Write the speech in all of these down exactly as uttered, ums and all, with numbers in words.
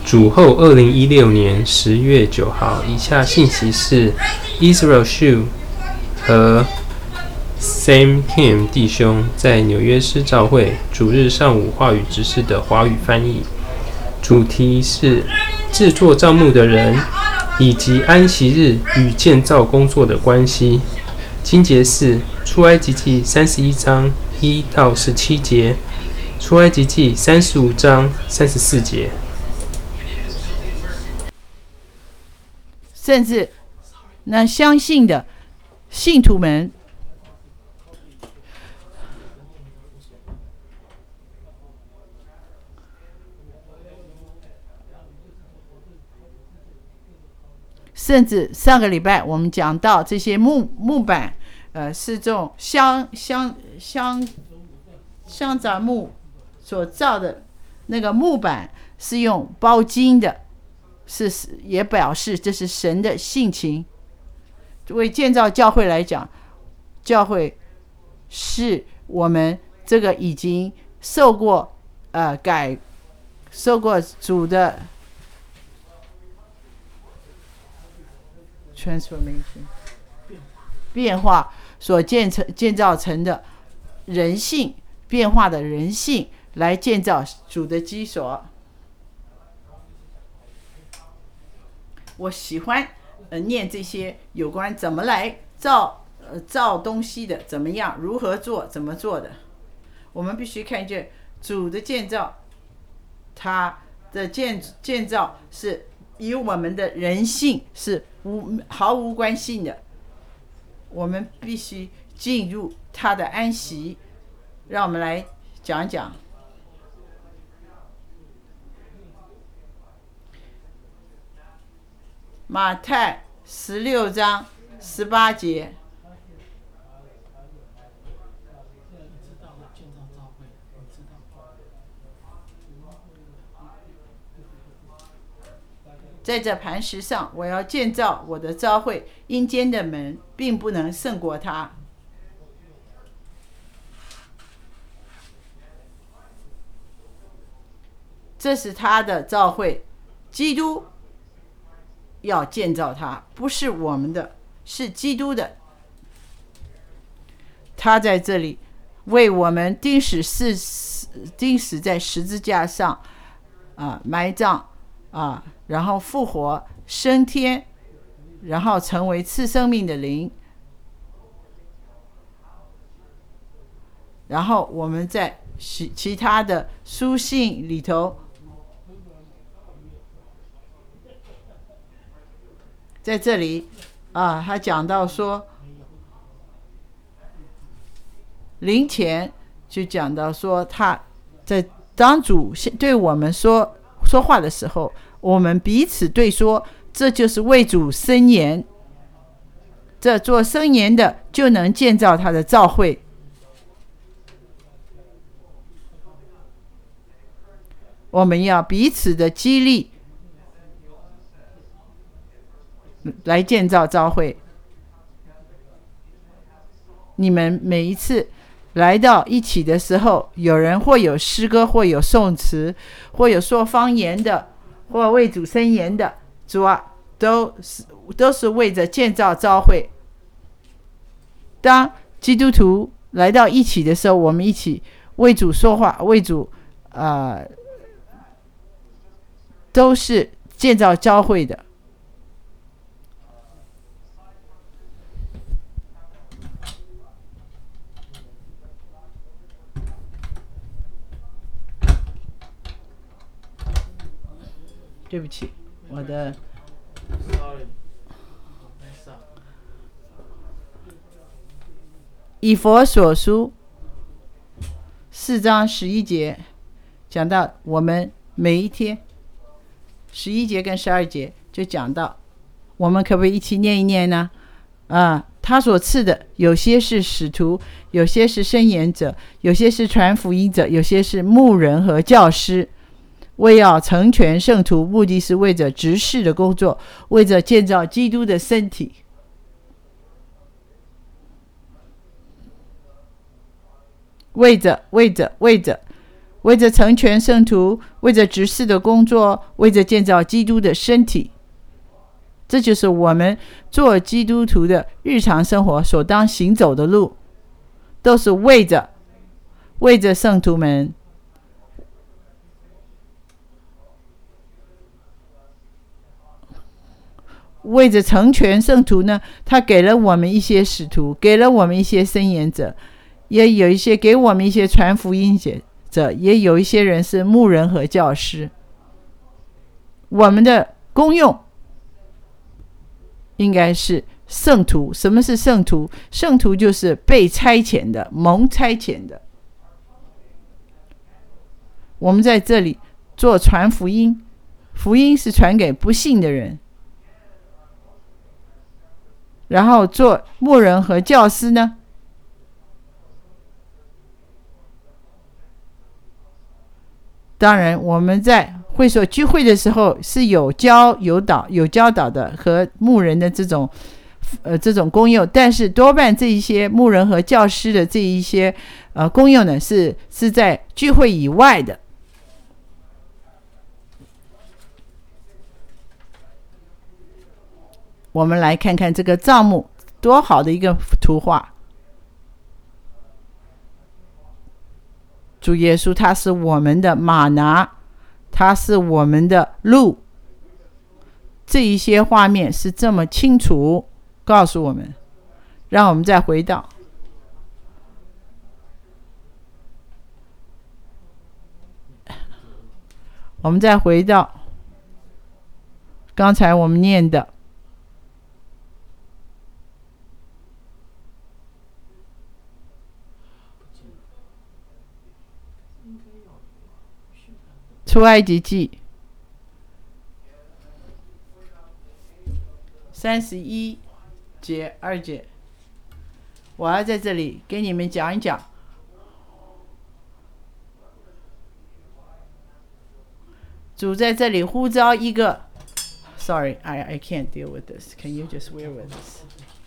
主后二零一六年十月九号，以下信息是 Israel Shu 和 Sam Kim 弟兄在纽约市教会主日上午话语执事的华语翻译，主题是制作帐幕的人以及安息日与建造工作的关系。经节是出埃及记三十一章一到十七节，出埃及记三十五章三十四节。 甚至那相信的信徒们甚至上个礼拜我们讲到这些木木板，呃，是这种香香香香杂木所造的那个木板是用包金的，是也表示这是神的性情。为建造教会来讲，教会是我们这个已经受过呃改受过主的 transformation 变化所建成建造成的人性变化的人性，来建造主的基所。我喜欢呃念这些有关怎么来造呃造东西的，怎么样如何做怎么做的。我们必须看见主的建造，他的建建造是与我们的人性是无毫无关系的。我们必须进入他的安息。让我们来讲讲马太十六章十八节。在这磐石上，我要建造我的教会，阴间的门并不能胜过它。这是他的教会，基督要建造它，不是我们的，是基督的。他在这里为我们钉死钉死在十字架上，啊，埋葬啊，然后复活升天，然后成为赐生命的灵。然后我们在其他的书信里头，在这里啊，他讲到说灵前，就讲到说他在当主对我们说说话的时候，我们彼此对说，这就是为主申言。这做申言的就能建造他的教会。我们要彼此的激励，来建造教会。你们每一次来到一起的时候，有人或有诗歌，或有颂词，或有说方言的，或为主申言的，主啊，都是都是为着建造教会。当基督徒来到一起的时候，我们一起为主说话，为主呃都是建造教会的。对不起，我的以弗所书四章十一节讲到我们每一天，十一节跟十二节就讲到，我们可不可以一起念一念呢？啊，他所赐的有些是使徒，有些是申言者，有些是传福音者，有些是牧人和教师，为要成全圣徒，目的是为着执事的工作，为着建造基督的身体。为着为着为着为着成全圣徒，为着执事的工作，为着建造基督的身体。这就是我们做基督徒的日常生活所当行走的路，都是为着为着圣徒们，为着成全圣徒呢，他给了我们一些使徒，给了我们一些申言者，也有一些给我们一些传福音者，也有一些人是牧人和教师。我们的功用应该是圣徒。什么是圣徒？圣徒就是被差遣的，蒙差遣的。我们在这里做传福音，福音是传给不信的人。然后做牧人和教师呢，当然我们在会所聚会的时候是有教有导有教导的和牧人的这种呃这种功用，但是多半这一些牧人和教师的这一些呃功用呢是是在聚会以外的。我们来看看这个帐幕，多好的一个图画。主耶稣他是我们的玛拿，他是我们的路，这一些画面是这么清楚告诉我们。让我们再回到我们再回到刚才我们念的出埃及记三十一节二节，我要在这里给你们讲一讲主在这里呼召一个 Sorry, I, I can't deal with this. Can you just bear with us?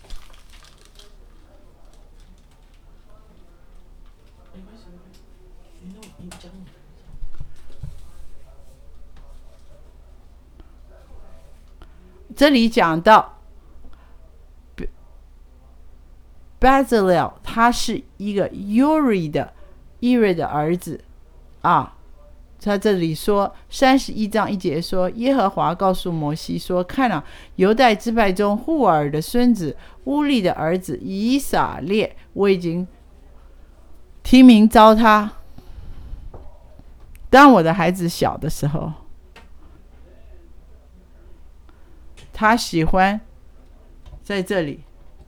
这里讲到 Bezalel 他是一个 Uri 的 Uri 的儿子啊。他这里说三十一章一节说，耶和华告诉摩西说，看啊，犹大支派中户尔的孙子乌利的儿子以撒列，我已经提名召他。当我的孩子小的时候，他喜欢在这里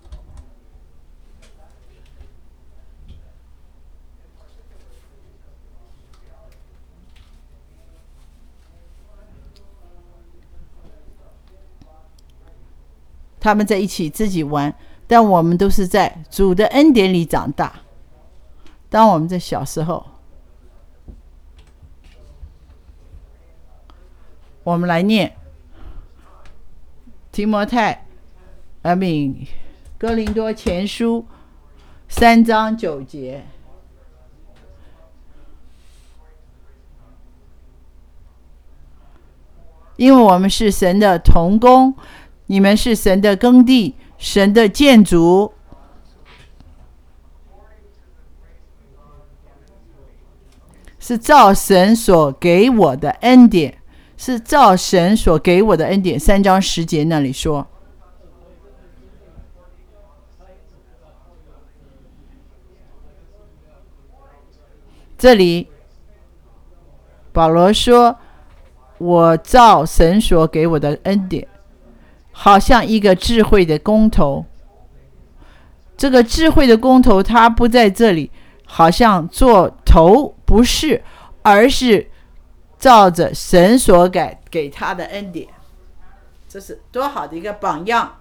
他们在一起自己玩，但我们都是在主的恩典里长大。当我们在小时候，我们来念提摩太阿敏哥林多前书三章九节，因为我们是神的同工，你们是神的耕地，神的建筑。是照神所给我的恩典，是照神所给我的恩典。三章十节那里说，这里保罗说，我照神所给我的恩典，好像一个智慧的工头。这个智慧的工头他不在这里好像做头，不是，而是照着神所给给他的恩典。这是多好的一个榜样。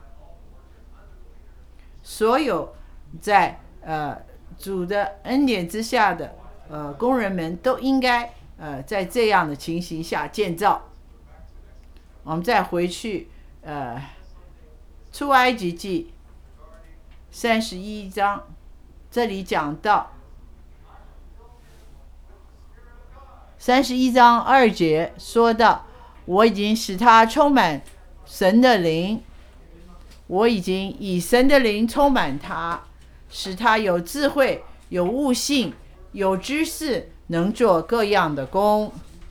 所有在呃主的恩典之下的呃工人们都应该呃在这样的情形下建造。我们再回去呃出埃及记三十一章，这里讲到三十一章二节说到，我已经使他充满神的灵，我已经以神的灵充满他，使他有智慧，有悟性，有知识，能做各样的工。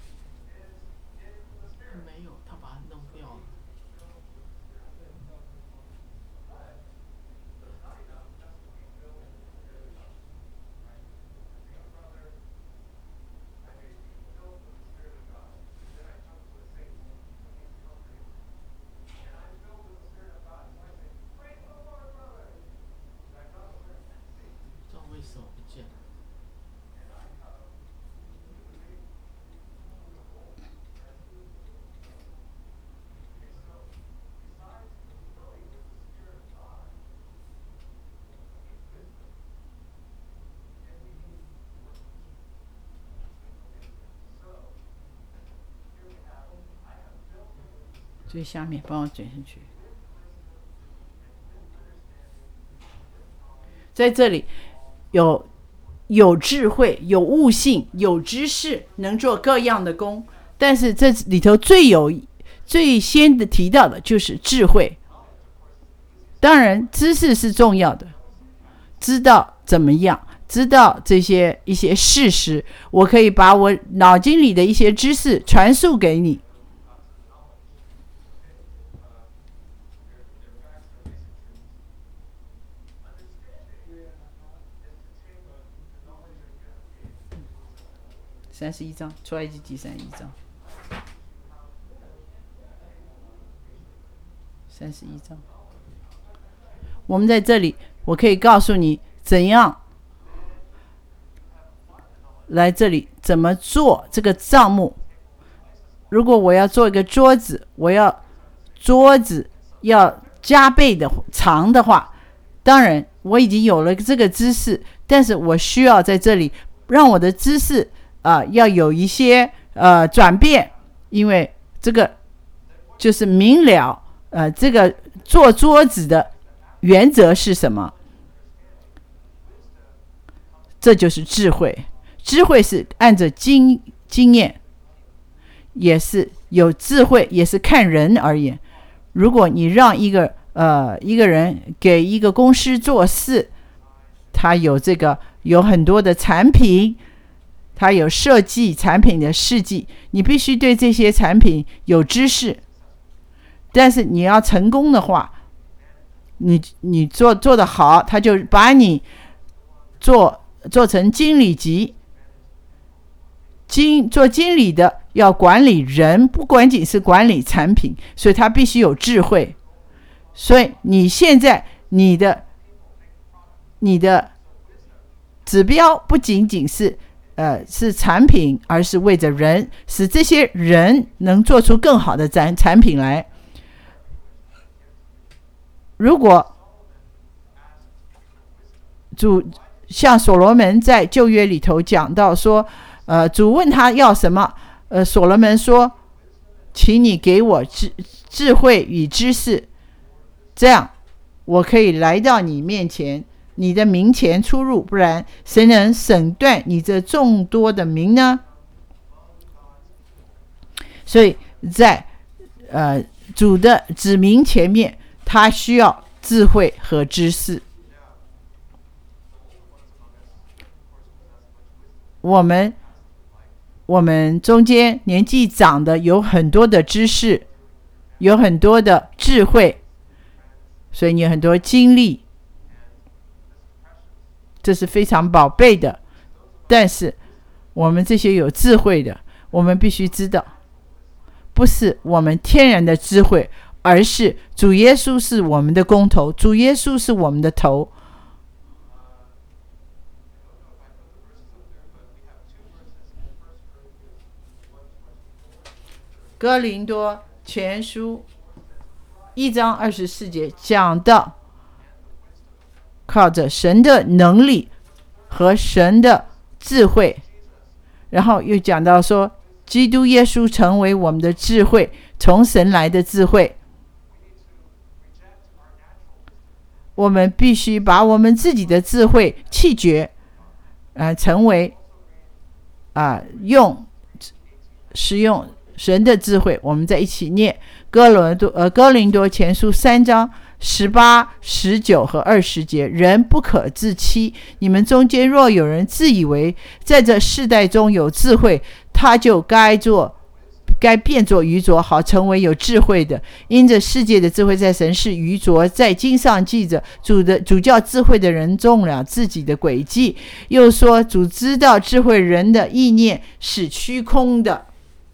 没有，他把它弄掉了。不知道为什么不见了。 最下面帮我卷上去。在这里有有智慧，有悟性，有知识，能做各样的工。但是这里头最有最先的提到的就是智慧。当然知识是重要的，知道怎么样，知道这些一些事实，我可以把我脑筋里的一些知识传述给你。三十一章，出埃及记三十一章，三十一章。我们在这里，我可以告诉你怎样来这里怎么做这个账目。如果我要做一个桌子，我要桌子要加倍的长的话，当然我已经有了这个知识，但是我需要在这里让我的知识啊、呃、要有一些呃转变，因为这个就是明了呃这个做桌子的原则是什么？这就是智慧。智慧是按着经经验，也是有智慧，也是看人而言。如果你让一个呃一个人给一个公司做事，他有这个有很多的产品，他有设计产品的事迹，你必须对这些产品有知识。但是你要成功的话，你你做做得好，他就把你做做成经理级。经做经理的要管理人，不管仅是管理产品，所以他必须有智慧。所以你现在你的你的指标不仅仅是呃是产品，而是为着人，使这些人能做出更好的产产品来。如果主像所罗门在旧约里头讲到说，呃，主问他要什么，呃，所罗门说，请你给我智智慧与知识，这样我可以来到你面前，你的名前出入，不然谁能审断你这众多的名呢？所以在呃主的指明前面，他需要智慧和知识。我们我们中间年纪长的有很多的知识，有很多的智慧，所以你有很多经历，这是非常宝贝的。但是我们这些有智慧的，我们必须知道，不是我们天然的智慧，而是主耶稣是我们的工头，主耶稣是我们的头。哥林多前书一章二十四节讲到，靠着神的能力和神的智慧，然后又讲到说，基督耶稣成为我们的智慧，从神来的智慧。我们必须把我们自己的智慧弃绝，呃，成为啊、呃、用使用神的智慧。我们再一起念哥伦多呃哥林多前书三章十八、十九和二十节：人不可自欺，你们中间若有人自以为在这世代中有智慧，他就该做该变作愚拙，好成为有智慧的。因着世界的智慧在神是愚拙，在经上记着主的主叫智慧的人中了自己的诡计，又说主知道智慧人的意念是虚空的。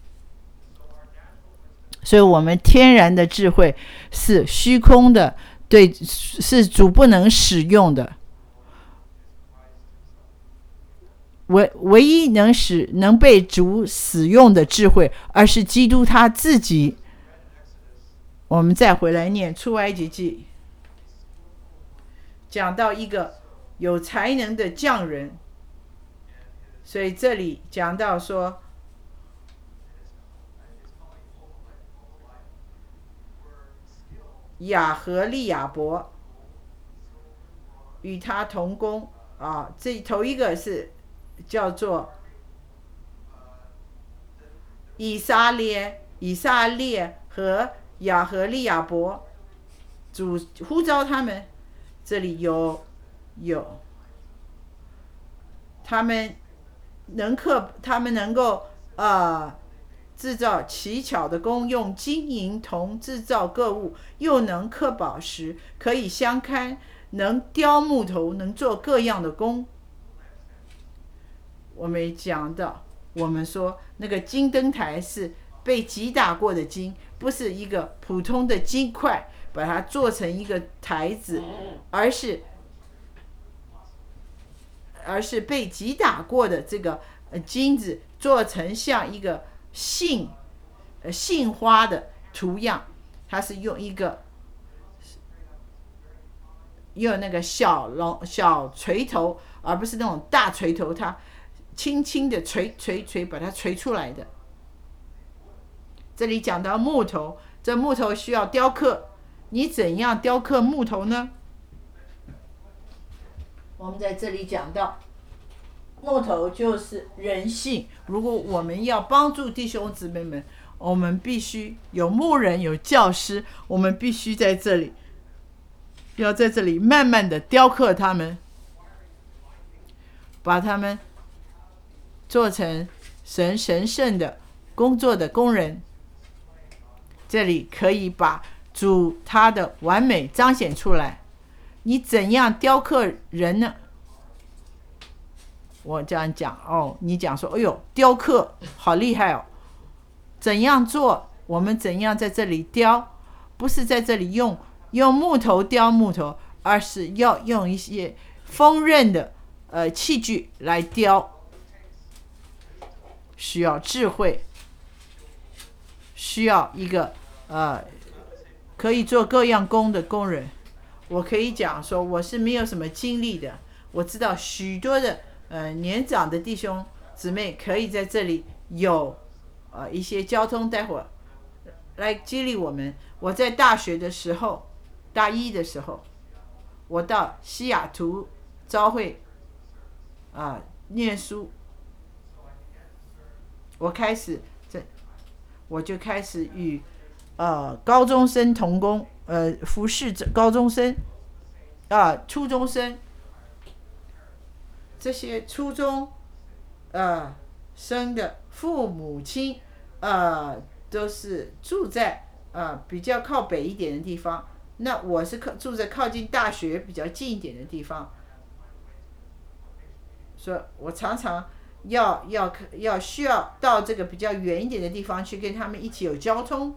所以我们天然的智慧是虚空的，对，是主不能使用的。唯唯一能使能被主使用的智慧，而是基督他自己。我们再回来念出埃及记，讲到一个有才能的匠人，所以这里讲到说，亚和利亚伯与他同工啊，这头一个是叫做以撒列，以撒列和亚和利亚伯，主呼召他们，这里有有他们能克，他们能够呃制造奇巧的工，用金银铜制造各物，又能刻宝石，可以相看，能雕木头，能做各样的工。我们讲到，我们说那个金灯台是被击打过的金，不是一个普通的金块把它做成一个台子，而是而是被击打过的这个金子做成像一个杏呃杏花的图样，它是用一个用那个小龙小锤头，而不是那种大锤头，它轻轻的锤锤锤把它锤出来的。这里讲到木头，这木头需要雕刻，你怎样雕刻木头呢？我们在这里讲到，木头就是人性。如果我们要帮助弟兄姊妹们，我们必须有牧人，有教师，我们必须在这里，要在这里慢慢的雕刻他们，把他们做成神神圣的工作的工人。这里可以把主他的完美彰显出来。你怎样雕刻人呢？我这样讲哦，你讲说，哎呦，雕刻好厉害哦！怎样做？我们怎样在这里雕？不是在这里用用木头雕木头，而是要用一些锋刃的呃器具来雕，需要智慧，需要一个呃可以做各样工的工人。我可以讲说，我是没有什么经历的，我知道许多的呃年长的弟兄姊妹可以在这里有呃一些交通，待会儿来激励我们。我在大学的时候，大一的时候，我到西雅图召会啊、呃、念书，我开始这我就开始与呃高中生同工，呃服侍高中生啊、呃、初中生，这些初中呃生的父母亲呃都是住在呃比较靠北一点的地方，那我是靠住在靠近大学比较近一点的地方，所以我常常要要要需要到这个比较远一点的地方去跟他们一起有交通。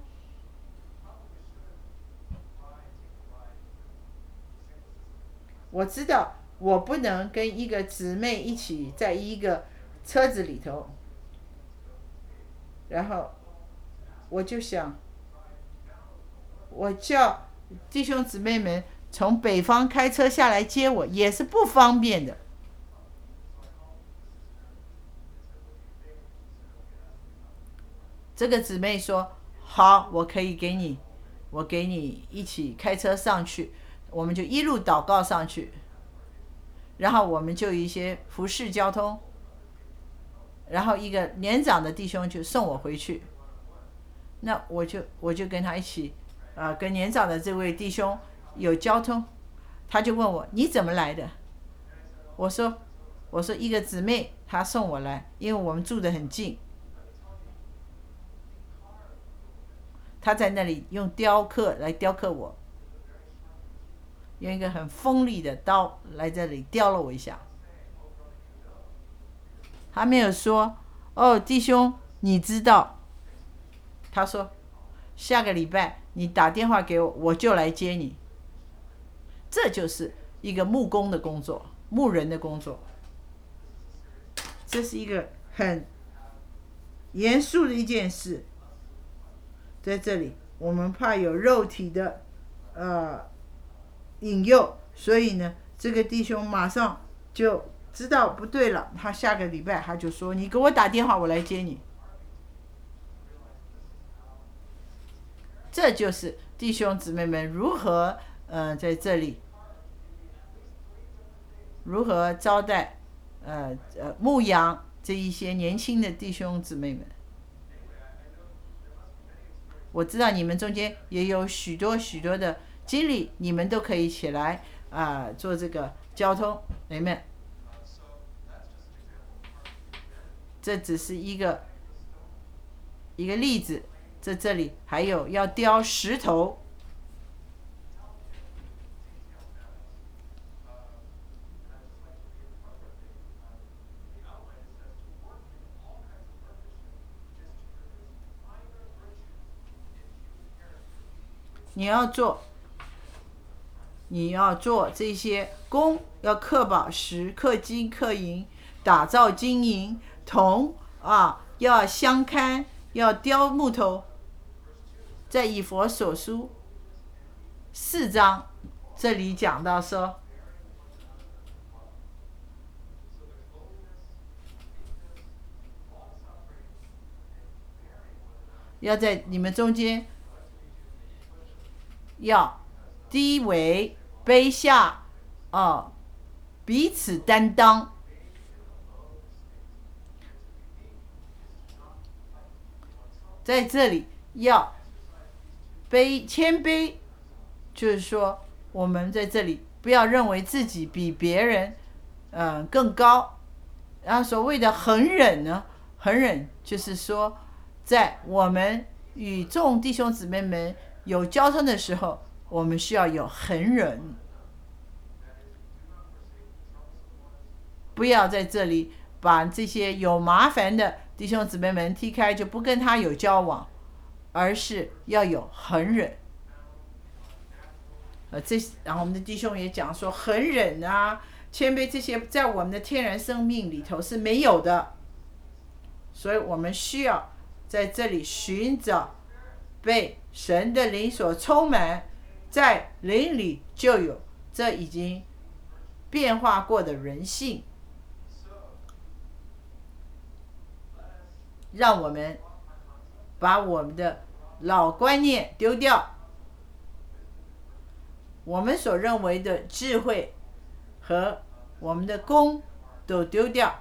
我知道我不能跟一个姊妹一起在一个车子里头，然后我就想，我叫弟兄姊妹们从北方开车下来接我，也是不方便的。这个姊妹说好，我可以给你，我给你一起开车上去，我们就一路祷告上去，然后我们就有一些服侍交通， 然后一个年长的弟兄就送我回去，那我就我就跟他一起，呃，跟年长的这位弟兄有交通，他就问我你怎么来的？我说我说一个姊妹她送我来，因为我们住得很近。他在那里用雕刻来雕刻我，用一个很锋利的刀来这里雕了我一下。他没有说哦，弟兄，你知道？他说下个礼拜你打电话给我，我就来接你。这就是一个木工的工作，牧人的工作。这是一个很严肃的一件事。在这里，我们怕有肉体的呃引诱，所以呢，这个弟兄马上就知道不对了。他下个礼拜他就说：“你给我打电话，我来接你。”这就是弟兄姊妹们如何呃在这里如何招待呃呃牧养这一些年轻的弟兄姊妹们。我知道你们中间也有许多许多的经历，你们都可以起来啊、呃、做这个交通，你们。这只是一个一个例子，在这里还有要雕石头。你要做，你要做这些工，要刻宝石、刻金、刻银，打造金银铜啊，要相看，要雕木头。在以弗所书四章这里讲到说，要在你们中间。要低微卑下，哦，彼此担当。在这里要卑谦卑，就是说我们在这里不要认为自己比别人嗯、呃、更高。然后所谓的恒忍呢，恒忍就是说，在我们与众弟兄姊妹们有交通的时候，我们需要有恒忍，不要在这里把这些有麻烦的弟兄姊妹们踢开，就不跟他有交往，而是要有恒忍。呃，这然后我们的弟兄也讲说，恒忍啊、谦卑这些，在我们的天然生命里头是没有的，所以我们需要在这里寻找被神的灵所充满，在灵里就有这已经变化过的人性，让我们把我们的老观念丢掉，我们所认为的智慧和我们的功都丢掉。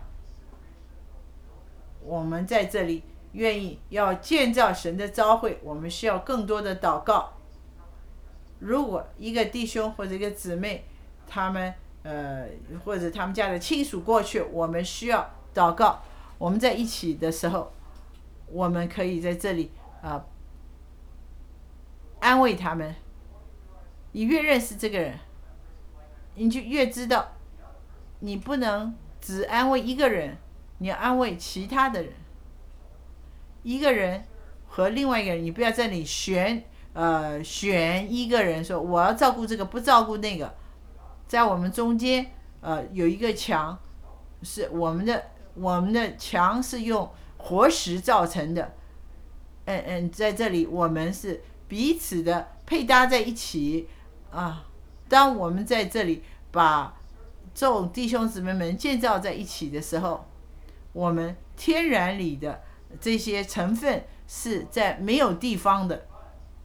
我们在这里愿意要建造神的召会，我们需要更多的祷告。如果一个弟兄或者一个姊妹，他们呃或者他们家的亲属过去，我们需要祷告。我们在一起的时候，我们可以在这里啊、呃、安慰他们。你越认识这个人，你就越知道，你不能只安慰一个人，你要安慰其他的人。一个人和另外一个人，你不要在那里选呃选一个人说我要照顾这个不照顾那个。在我们中间呃有一个墙，是我们的我们的墙是用活石造成的。嗯嗯，在这里我们是彼此的配搭在一起啊。当我们在这里把众弟兄姊妹们建造在一起的时候，我们天然里的这些成分是在没有地方的。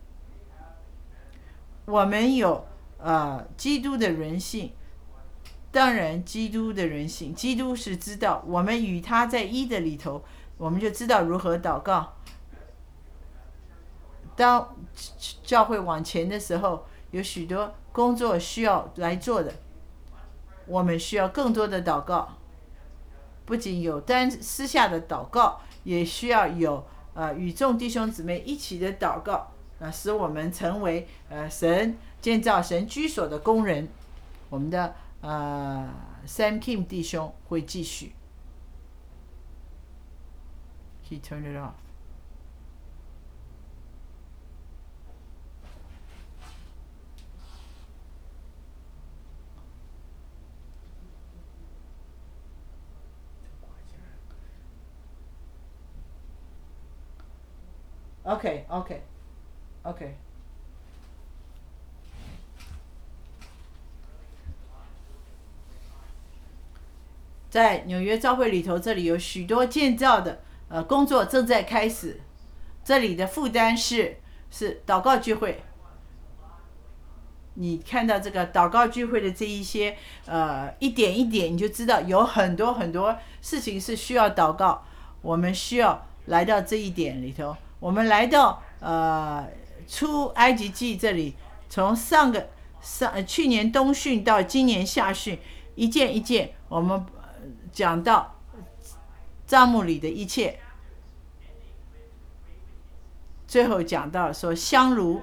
我们有呃基督的人性， 当然基督的人性，基督是知道我们与他在一的里头，我们就知道如何祷告。当教会往前的时候，有许多工作需要来做的，我们需要更多的祷告，不仅有单私下的祷告，也需要有呃与众弟兄姊妹一起的祷告，啊，使我们成为呃神建造神居所的工人。我们的呃 Sam Kim 弟兄会继续。He turned it off. OK OK OK。在纽约教会里头，这里有许多建造的呃工作正在开始。这里的负担是是祷告聚会。你看到这个祷告聚会的这一些呃一点一点，你就知道有很多很多事情是需要祷告。我们需要来到这一点里头。我们来到呃出埃及记这里，从上个上、呃、去年冬训到今年夏训，一件一件我们讲到帐幕里的一切，最后讲到说香炉，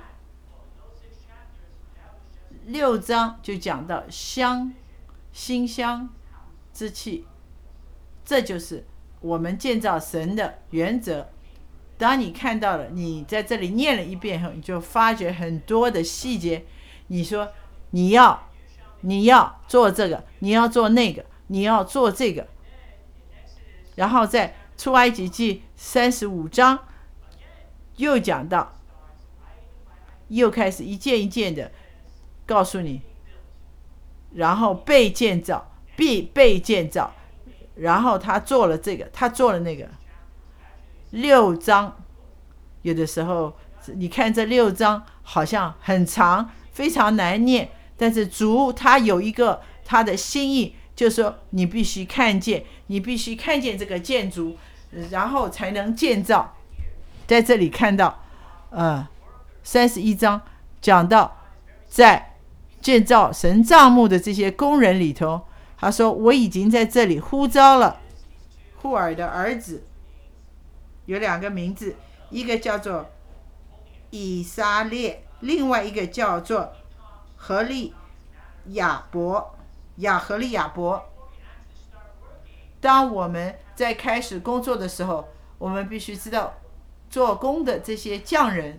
六章就讲到香馨香之气，这就是我们建造神的原则。当你看到了，你在这里念了一遍后，你就发觉很多的细节。你说你要你要做这个，你要做那个，你要做这个。然后在出埃及记三十五章又讲到，又开始一件一件的告诉你，然后被建造，必被建造，然后他做了这个，他做了那个。六章有的时候你看这六章好像很长，非常难念，但是主他有一个他的心意，就是说你必须看见，你必须看见这个建筑，然后才能建造。在这里看到呃三十一章讲到在建造神帐幕的这些工人里头，他说我已经在这里呼召了户尔的儿子，有两个名字，一个叫做以撒列，另外一个叫做何利亚伯，亚何利亚伯。当我们在开始工作的时候，我们必须知道做工的这些匠人，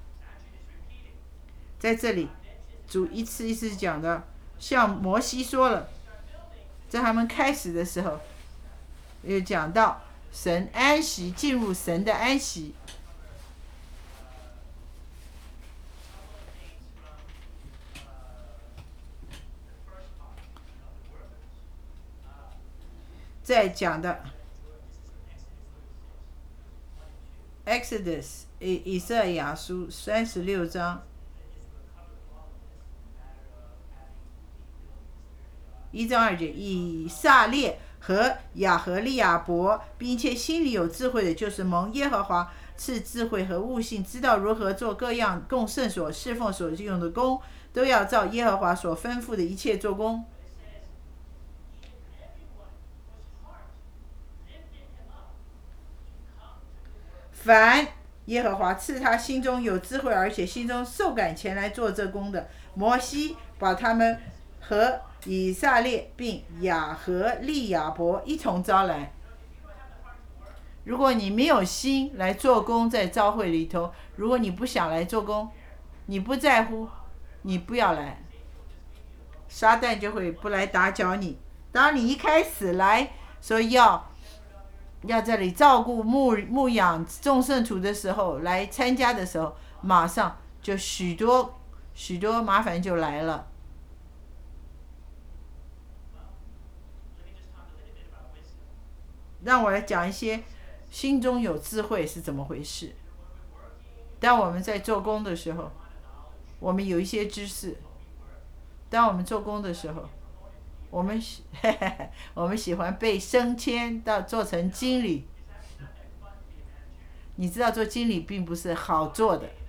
在这里主一次一次讲的，像摩西说了，在他们开始的时候有讲到神安息，进入神的安息。再讲的 Exodus 以以赛亚书三十六章一章二节，以撒列和亚何利亚伯，并且心里有智慧的，就是蒙耶和华赐智慧和悟性，知道如何做各样供圣所侍奉所用的工，都要照耶和华所吩咐的一切做工。凡耶和华赐他心中有智慧，而且心中受感前来做这工的，摩西把他们和以撒列并亚何利亚伯一同招来。如果你没有心来做工，在教会里头，如果你不想来做工，你不在乎，你不要来，撒旦就会不来打搅你。当你一开始来说要要这里照顾牧牧养众圣徒的时候，来参加的时候，马上就许多许多麻烦就来了。让我来讲一些心中有智慧是怎么回事。当我们在做工的时候，我们有一些知识。当我们做工的时候， 我们喜我们喜欢被升迁到做成经理。你知道做经理并不是好做的。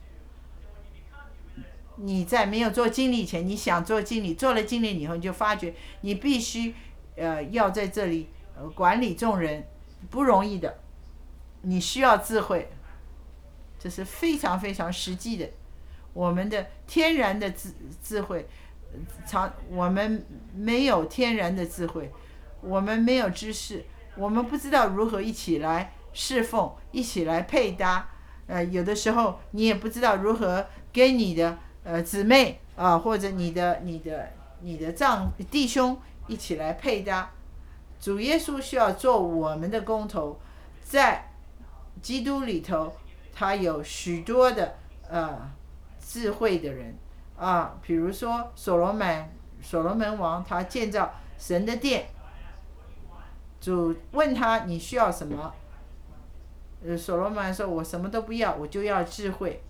你在没有做经理前，你想做经理，做了经理以后，你就发觉你必须呃要在这里、呃、管理众人，不容易的。你需要智慧，这是非常非常实际的。我们的天然的智智慧，常我们没有天然的智慧，我们没有知识，我们不知道如何一起来侍奉，一起来配搭。呃，有的时候你也不知道如何跟你的呃姊妹啊、呃，或者你的你的你的丈弟兄一起来配搭。主耶稣需要做我们的工头，在基督里头，他有许多的呃智慧的人啊，比如说所罗门，所罗门王他建造神的殿，主问他你需要什么？呃，所罗门说：“我什么都不要，我就要智慧，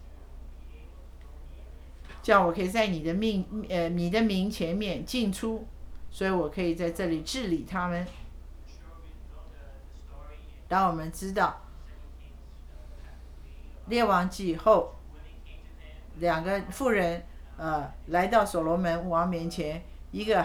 这样我可以在你的命呃你的名前面进出，所以我可以在这里治理他们。”当我们知道列王记后，两个妇人呃来到所罗门王面前，一个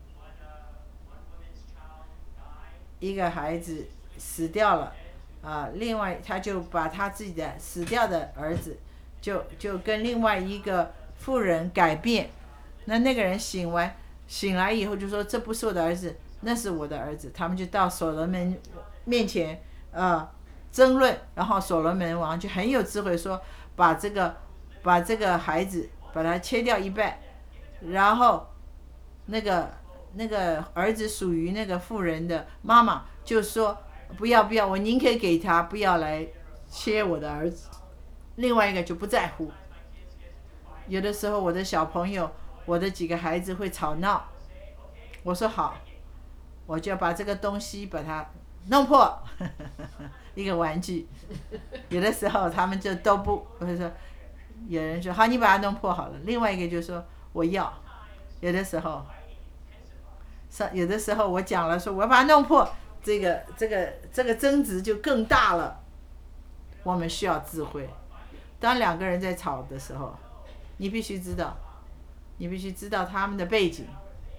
一个孩子死掉了。啊，另外他就把他自己的死掉的儿子，就就跟另外一个妇人改变。那那个人醒完醒来以后就说：“这不是我的儿子，那是我的儿子。”他们就到所罗门面前呃争论，然后所罗门王就很有智慧说：“把这个把这个孩子把它切掉一半，然后那个那个儿子属于那个妇人的妈妈就说。”不要不要，我宁可给他，不要来切我的儿子。另外一个就不在乎。有的时候我的小朋友，我的几个孩子会吵闹，我说好，我就要把这个东西把它弄破，一个玩具。有的时候他们就都不，我就说，有人说好，你把它弄破好了。另外一个就说我要。有的时候，有的时候我讲了说我要把它弄破。这个这个这个争执就更大了。我们需要智慧。当两个人在吵的时候，你必须知道，你必须知道他们的背景，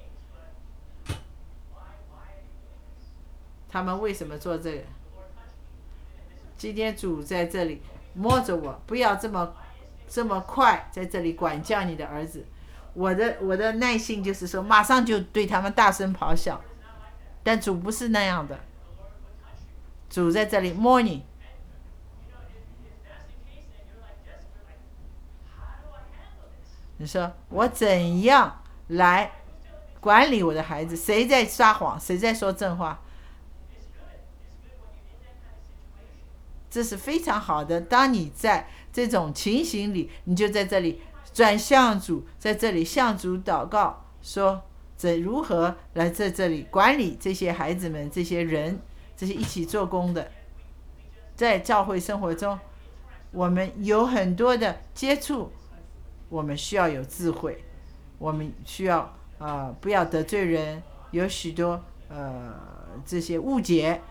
他们为什么做这个。今天主在这里摸着我，不要这么这么快在这里管教你的儿子。我的我的耐性就是说，马上就对他们大声咆哮。但主不是那样的，主在这里摸你。你说我怎样来管理我的孩子？谁在撒谎？谁在说真话？这是非常好的。当你在这种情形里，你就在这里转向主，在这里向主祷告说。怎如何来在这里管理这些孩子们、这些人、这些一起做工的？在教会生活中，我们有很多的接触，我们需要有智慧，我们需要啊、呃，不要得罪人，有许多呃这些误解。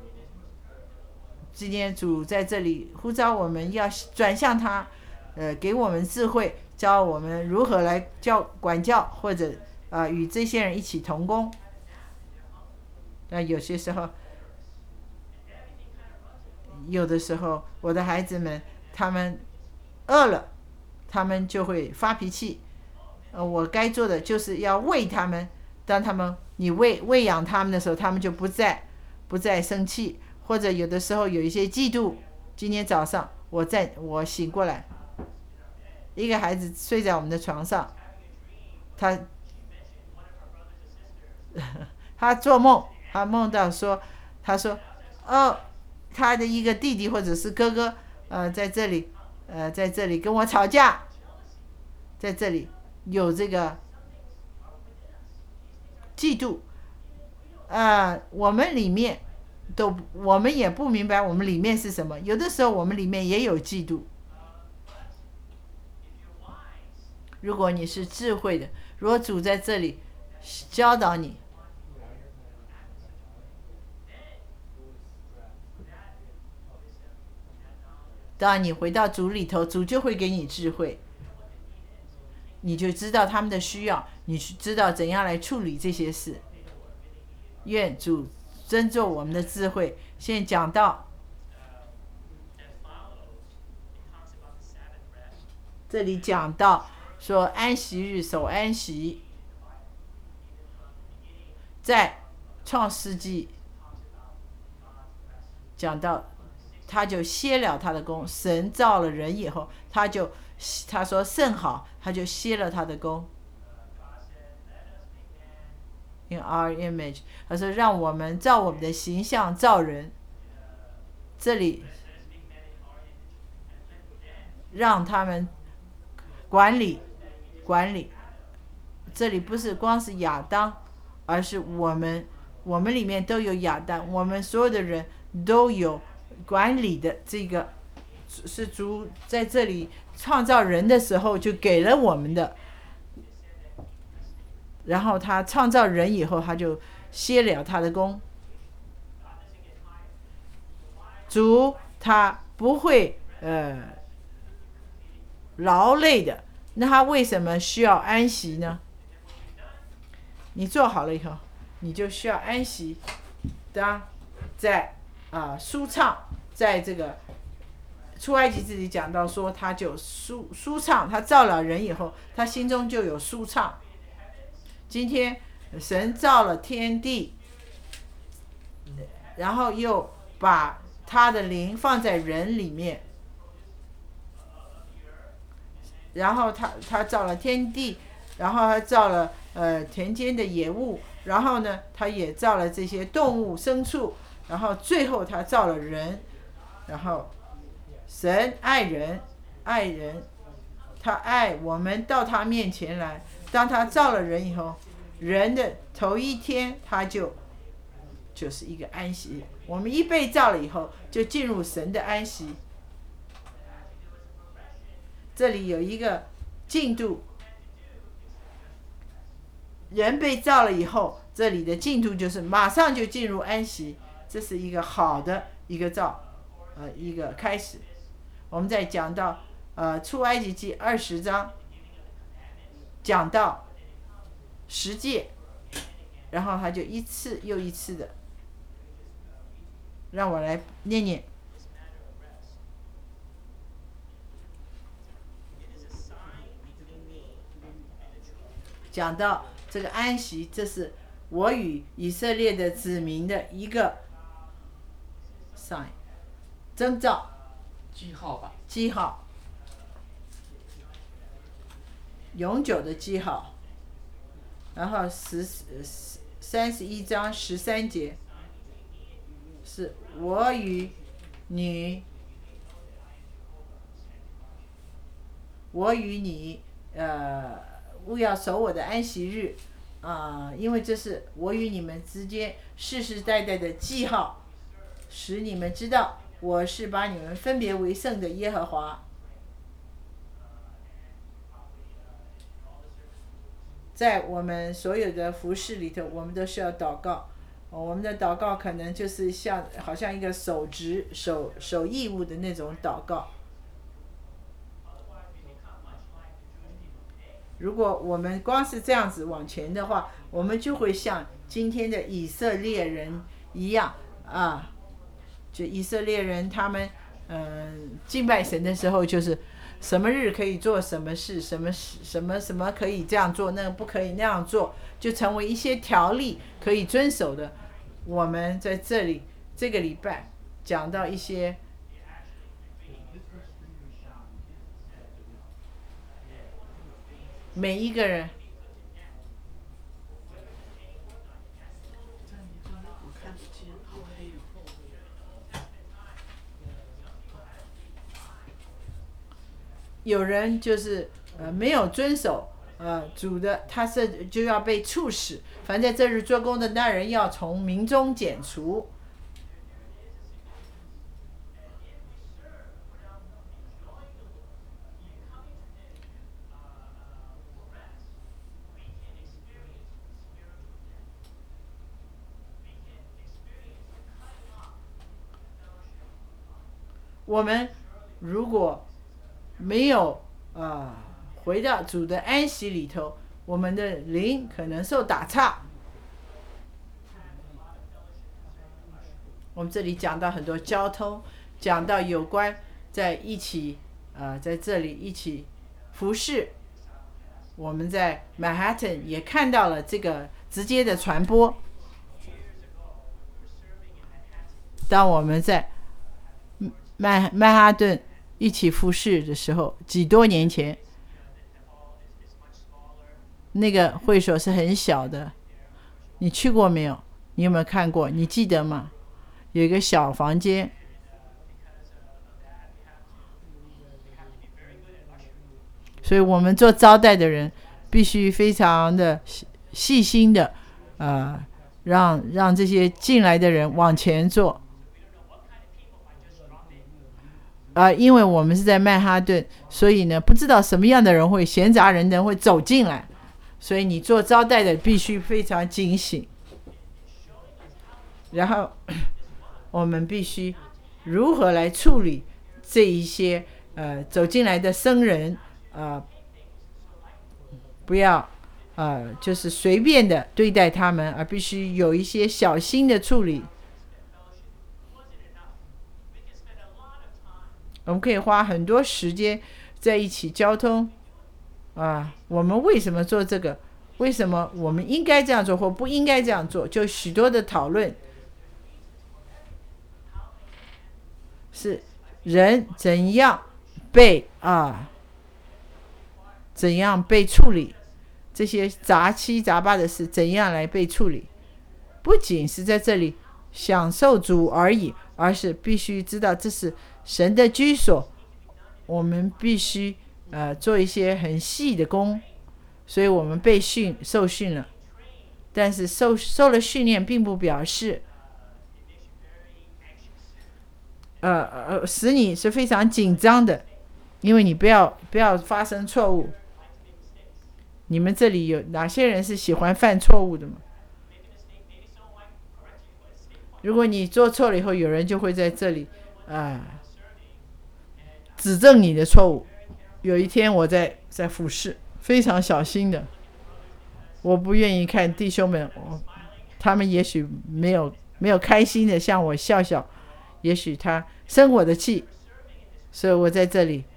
今天主在这里呼召我们要转向他，呃，给我们智慧，教我们如何来教管教或者。啊、呃，与这些人一起同工。那有些时候，有的时候，我的孩子们他们饿了，他们就会发脾气。呃，我该做的就是要喂他们。当他们你喂喂养他们的时候，他们就不再不再生气。或者有的时候有一些嫉妒。今天早上我在我醒过来，一个孩子睡在我们的床上，他。他做梦，他梦到说，他说，哦，他的一个弟弟或者是哥哥，呃，在这里，呃，在这里跟我吵架，在这里有这个嫉妒，呃，我们里面都，我们也不明白我们里面是什么。有的时候我们里面也有嫉妒。如果你是智慧的，如果主在这里。 教导你。当你回到主里头，主就会给你智慧，你就知道他们的需要，你去知道怎样来处理这些事。愿主尊重我们的智慧。现在讲到这里，讲到说安息日守安息，在创世纪讲到他就歇了他的工，神造了人以后，他就他说甚好，他就歇了他的工。In our image， 他说让我们照我们的形象造人。这里让他们管理管理，这里不是光是亚当，而是我们，我们里面都有亚当，我们所有的人都有管理的这个，是主在这里创造人的时候就给了我们的。然后他创造人以后，他就歇了他的工。主他不会呃劳累的，那他为什么需要安息呢？你做好了以后，你就需要安息。当在啊、呃、舒畅，在这个出埃及自己讲到说，他就舒舒畅，他造了人以后，他心中就有舒畅。今天神造了天地，然后又把他的灵放在人里面，然后他他造了天地，然后他造了呃田间的野物，然后呢他也造了这些动物牲畜，然后最后他造了人。然后神爱人爱人，他爱我们到他面前来。当他造了人以后，人的头一天他就就是一个安息。我们一被造了以后，就进入神的安息。这里有一个进度，人被造了以后，这里的进度就是马上就进入安息，这是一个好的一个造，呃，一个开始。我们再讲到呃出埃及记二十章，讲到十诫，然后他就一次又一次的，让我来念念。讲到这个安息，这是我与以色列的子民的一个 sign 征兆， 记号吧。 记号，永久的记号。然后十三十一章十三节，是我与你，我与你，呃，勿要守我的安息日，啊、呃，因为这是我与你们之间世世代代的记号，使你们知道我是把你们分别为圣的耶和华。在我们所有的服事里头，我们都需要祷告。我们的祷告可能就是像好像一个守职、守守义务的那种祷告。如果我们光是这样子往前的话，我们就会像今天的以色列人一样啊，就以色列人他们嗯、呃、敬拜神的时候，就是什么日可以做什么事，什么什么什么可以这样做，那个不可以那样做，就成为一些条例可以遵守的。我们在这里这个礼拜讲到一些每一个人， 我看不见，好黑哦。 有人就是呃没有遵守呃主的，他是就要被处死。凡在这日做工的那人，要从民中剪除。 我们如果没有呃回到主的安息里头，我们的灵可能受打岔。我们这里讲到很多交通，讲到有关在一起呃在这里一起服侍。我们在 Manhattan 也看到了这个直接的传播。当我们在曼曼哈顿一起服侍的时候，几多年前，那个会所是很小的，你去过没有？你有没有看过？你记得吗？有一个小房间，所以我们做招待的人必须非常的细心的，呃，让让这些进来的人往前坐。呃，因为我们是在曼哈顿，所以呢，不知道什么样的人会闲杂人等会走进来，所以你做招待的必须非常警醒。然后我们必须如何来处理这一些呃走进来的僧人，呃，不要呃就是随便的对待他们，而必须有一些小心的处理。我们可以花很多时间在一起交通啊，我们为什么做这个？为什么我们应该这样做或不应该这样做？就许多的讨论，是人怎样被啊，怎样被处理，这些杂七杂八的事怎样来被处理？不仅是在这里享受主而已，而是必须知道这是神的居所，我们必须呃做一些很细的工，所以我们被训受训了，但是受受了训练，并不表示呃呃使你是非常紧张的，因为你不要不要发生错误。你们这里有哪些人是喜欢犯错误的吗？如果你做错了以后，有人就会在这里啊。呃指正你的错误。有一天我在在服侍，非常小心的，我不愿意看弟兄们，他们也许没有没有开心的向我笑笑，也许他生我的气，所以我在这里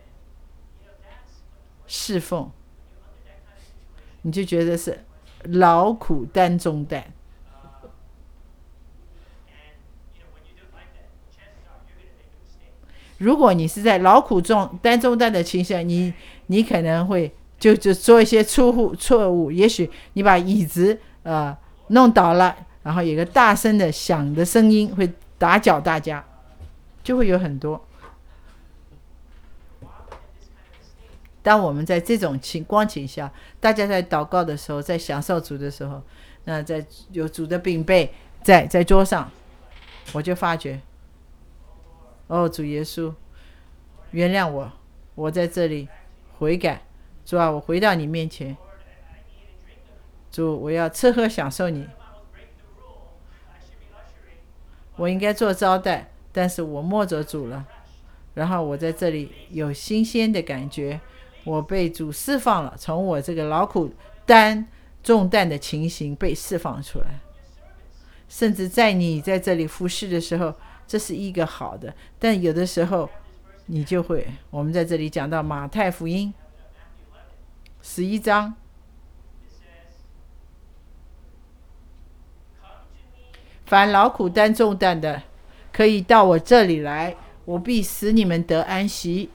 侍奉，你就觉得是劳苦担重担。如果你是在劳苦重担重担的情形，你你可能会就就做一些错误错误，也许你把椅子呃弄倒了，然后有个大声的响的声音会打搅大家，就会有很多。当我们在这种情光景下，大家在祷告的时候，在享受主的时候，那在有主的饼杯在在桌上，我就发觉，哦，主耶稣，原谅我，我在这里悔改，主啊，我回到你面前，主，我要吃喝享受你，我应该做招待，但是我摸着主了，然后我在这里有新鲜的感觉，我被主释放了，从我这个劳苦担重担的情形被释放出来，甚至在你在这里服侍的时候，这是一个好的，但有的时候你就会，我们在这里讲到马太福音十一章，凡劳苦担重担的，可以到我这里来，我必使你们得安息。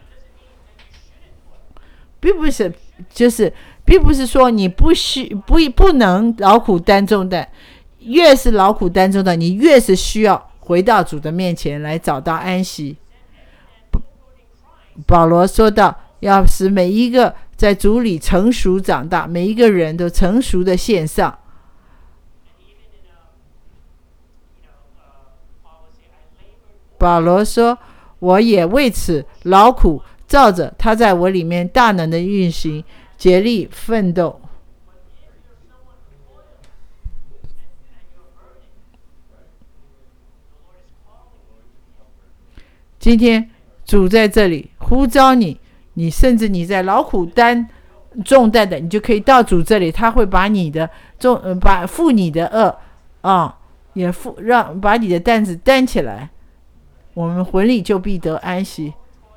并不是就是并不是说你不需不不能劳苦担重担，越是劳苦担重担，你越是需要回到主的面前来找到安息。保罗说到，要使每一个在主里成熟长大，每一个人都成熟的献上。保罗说，我也为此劳苦，照着他在我里面大能的运行，竭力奋斗。 今天主在这里呼召你，你甚至你在劳苦担重担的，你就可以到主这里，他会把你的重，呃、把负你的恶啊，也负让把你的担子担起来，我们魂里就必得安息。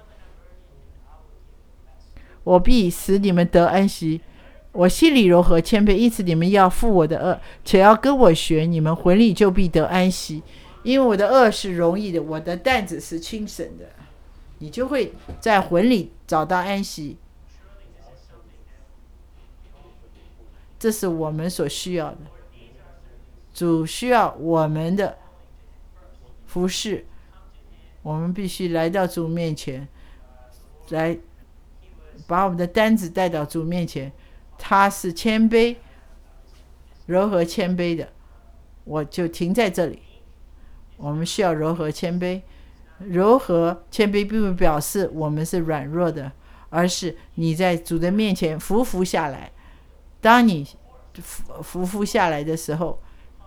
我必使你们得安息，我心里柔和谦卑，因此你们要负我的恶，且要跟我学，你们魂里就必得安息。因为我的恶是容易的，我的担子是轻省的，你就会在魂里找到安息。这是我们所需要的，主需要我们的服侍，我们必须来到主面前，来把我们的担子带到主面前。他是谦卑柔和谦卑的，我就停在这里。我们需要柔和谦卑，柔和谦卑并不表示我们是软弱的，而是你在主的面前匍匐下来。当你匍匐下来的时候，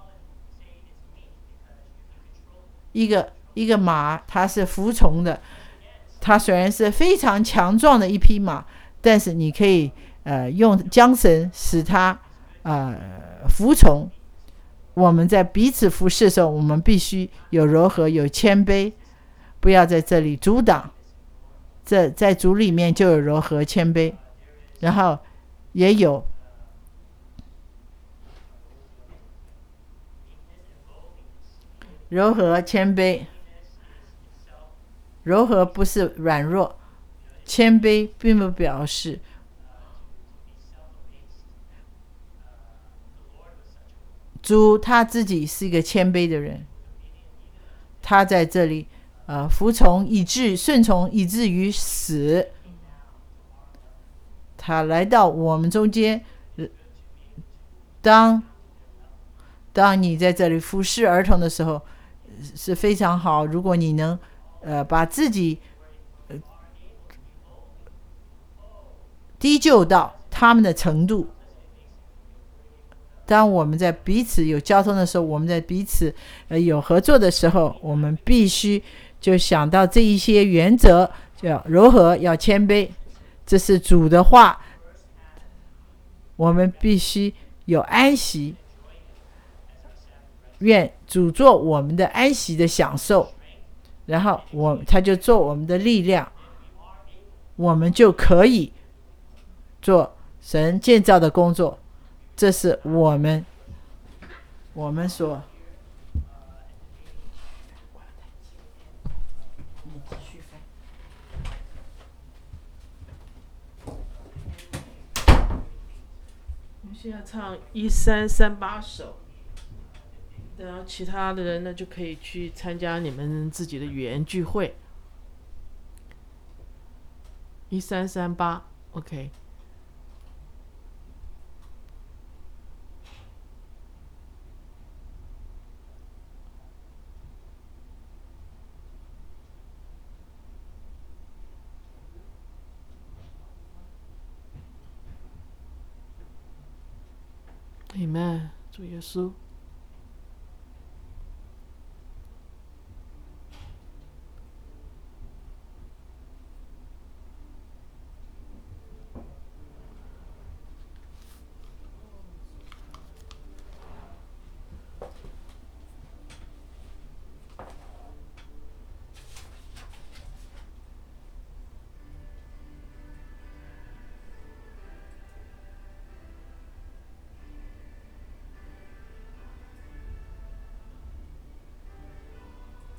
一个一个马它是服从的，它虽然是非常强壮的一匹马，但是你可以呃用缰绳使它呃服从。我们在彼此服侍的时候，我们必须有柔和有谦卑，不要在这里阻挡。这在主里面就有柔和谦卑，然后也有柔和谦卑。柔和不是软弱，谦卑并不表示主他自己是一个谦卑的人，他在这里呃服从以致顺从以至于死，他来到我们中间。当当你在这里服侍儿童的时候是非常好，如果你能呃把自己、呃、低就到他们的程度。当我们在彼此有交通的时候，我们在彼此、呃、有合作的时候，我们必须就想到这一些原则，要柔和，要谦卑，这是主的话。我们必须有安息，愿主做我们的安息的享受，然后我他就做我们的力量，我们就可以做神建造的工作。这是我们我们所我们现在唱一三三八首，然后其他的人呢就可以去参加你们自己的语言聚会。一三三八 OK。Amen， 主耶稣。